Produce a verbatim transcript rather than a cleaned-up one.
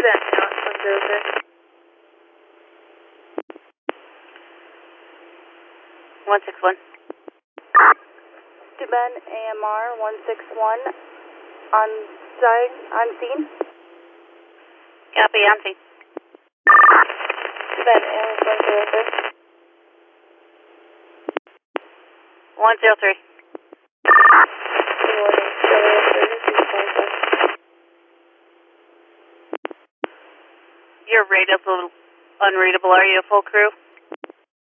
one six one. Tuban A M R one six one on site, on scene. Copy, on scene. Tuban A M R one zero three. one zero three. Good morning, Stellar Services, Contact. Your radio's a little unreadable. Are you a full crew?